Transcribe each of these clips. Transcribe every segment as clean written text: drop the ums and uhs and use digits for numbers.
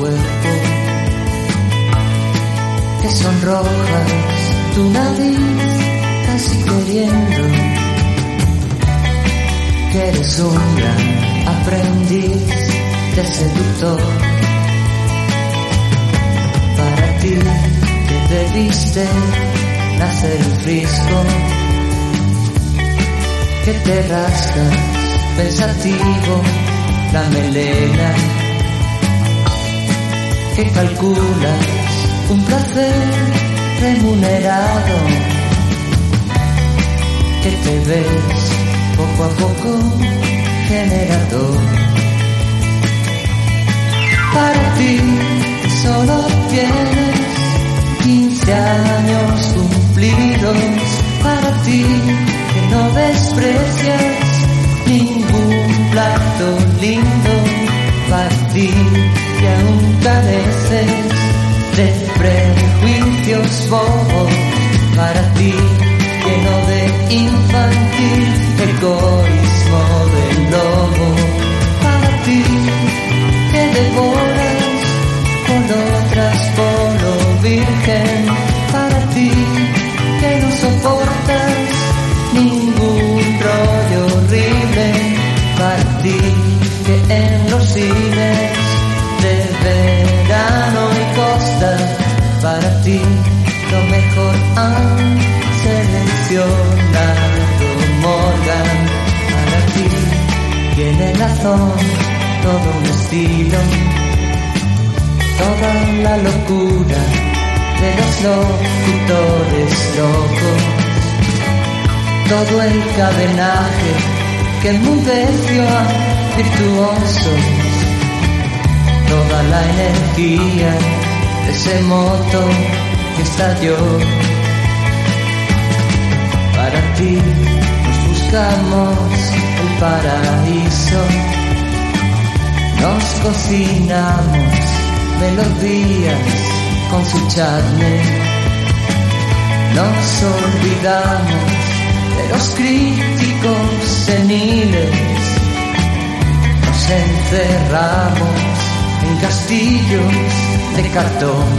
cuerpo, que sonrojas tu nariz casi queriendo, que eres un gran aprendiz de seductor. Para ti que debiste nacer el frisco, que te rascas pensativo la melena, que calculas un placer remunerado, que te ves poco a poco generador. Para ti solo tienes 15 años cumplidos, para ti que no desprecias ningún plato lindo, para ti que aún careces de prejuicios bobos, para ti lleno de infantil egoísmo del lobo, para ti que devoras con otras por lo virgen, para ti que no soportas ningún rollo horrible, para ti que en los cines de verano y costa, para ti lo mejor han seleccionado Morgan, para ti tiene razón todo un estilo, toda la locura de los locutores locos, todo el cadenaje que enmudeció a virtuosos, toda la energía de ese moto que estalló. Para ti nos buscamos el paraíso, nos cocinamos melodías con su charne, nos olvidamos de los críticos seniles, nos encerramos en castillos de cartón.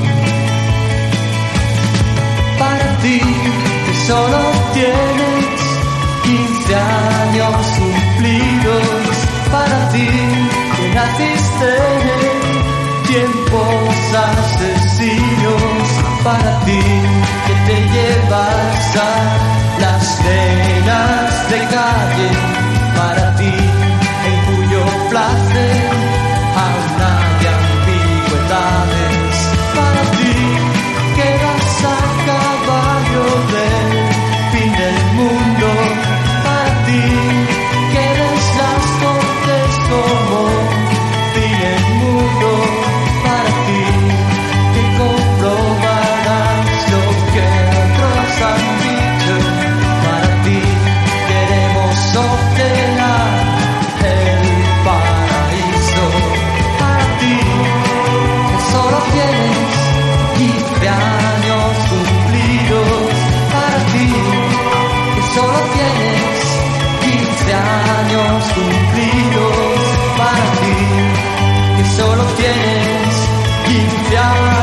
Para ti que solo tienes 15 años cumplidos, para ti que naciste en tiempos asesinos, para ti que te llevas a las venas de calle, para ti en cuyo placer aún hay ambigüedades, para ti que vas a caballo del fin del mundo, para ti que eres las cortes como fin el mundo, para ti que comprobarás lo que otros han dicho, para ti queremos obtener el paraíso, para ti que solo tienes 15 años cumplidos, para ti que solo tienes 15 años cumplidos, para ti que solo tienes 15 años.